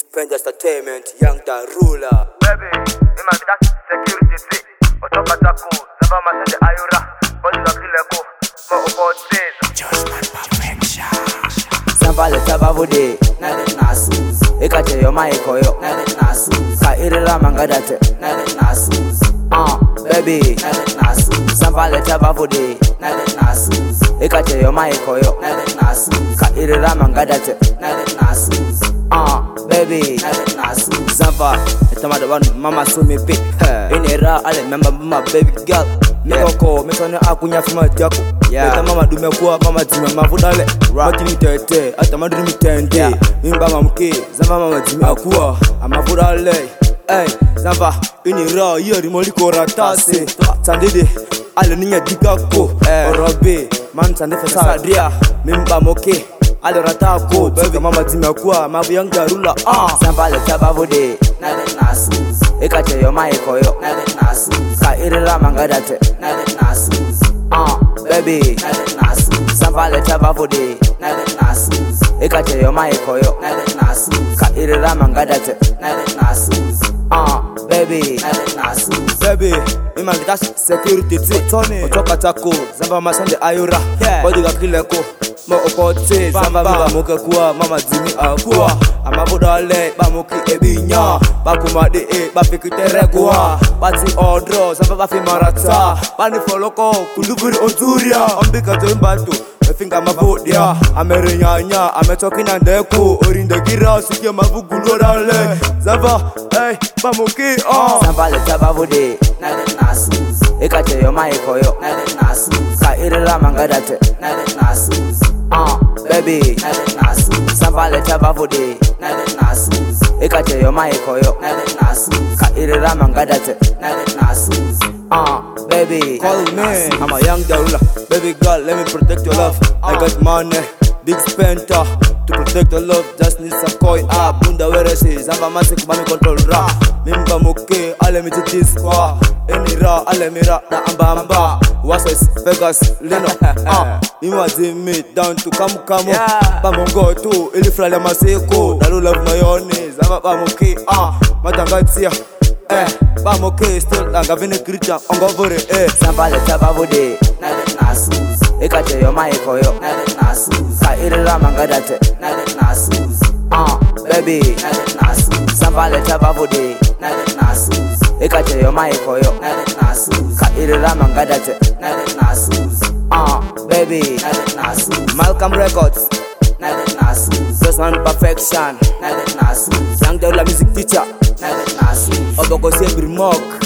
Friend Entertainment, Young Da Ruler. Baby, imagine that security fee. Otoka tako, zaba masende ayura. Body la kileko, mo opoteza. Judgment perfection. Samvale tabavude, nade nasus. Ekate yo maikoyo, nade nasus. Ka irila mangadate, nade nasus. Baby, nade nasus. Samvale tabavude, nade nasus. Ekate yo maikoyo, nade nasus. Ka irila mangadate, nade nasus. Baby, nade nasus. Zava, etamada one mama so me pick. In era, I remember my baby girl. Meko, mesone akunya fuma jako. Eta mama dume kwa mama tima mavudale. Matini tete, ata madri mitende. Mimba mamke, zama mama tima akua. Amavudale. Hey, Zava, unira yeri moli koratase. Tandede, ale ninya digako. Orobe, man tande fesa adria. Mimba moke. Ale ratako, baby mama tima kwa mabu Young Da Ruler. Samvale tabavude, nade nasus. Ekate yo maikoyo, nade nasus. Ka irila mangadate, nade nasus. Baby, nade nasus. Samvale tabavude, nade nasus. Ekate yo maikoyo, nade nasus. Ka irila mangadate, nade nasus. Baby, nade nasus. Baby, imagine that security fee. Otoka tako, zamba masende ayura. Body la kileko, mo opote. Zamba mba moke kuwa, mama zimi akua. Amavudale, ba moki ebinya. Ba kumade ba pikitere kuwa. Bati odro, zamba ba fi marata. Bani foloko, kuluburi ozuria. Ambika toimbatu. Finga mabudia, amerinyanya, ametoki na ndeku. Orinde gira, sikia mavugulorale. Zava, hey, bamuki, Samvale tabavude, nade nasus. Ekate yo maikoyo, nade nasus. Ka irila mangadate, nade nasus. Baby, nade nasus. Samvale tabavude, nade nasus. Ekate yo maikoyo, nade nasus. Ka irila mangadate, nade nasus. Baby, call me, I'm a Young Da Ruler. Baby girl, let me protect your love. I got money, big spender. To protect your love, just need some coin. Bunda where she is, I'm a massive money control ra. Mimba muke, ale mi titis kwa. Eni ra, ale mi ra, na amba. Wasses, Vegas, Leno. Mima zimi, down to kamu. Bamongo tu, ili frale maseko. Da Ruler of mayonnaise, I'm a bamuke. Matangatia. Bamoke still like a vinegar on govore. Samvale tabavude, nade nasus. Ekate yo maikoyo, nade nasus. Ka irila mangadate, nade nasus. Baby, nade nasus. Samvale tabavude, nade nasus. Ekate yo maikoyo, nade nasus. Ka irila mangadate, nade nasus. Baby, nade nasus. Malcolm Records, nade nasus. Judgment perfection. Nade nasus. Young Da Ruler music teacher. Nade nasus. Obogo Sebri Mock.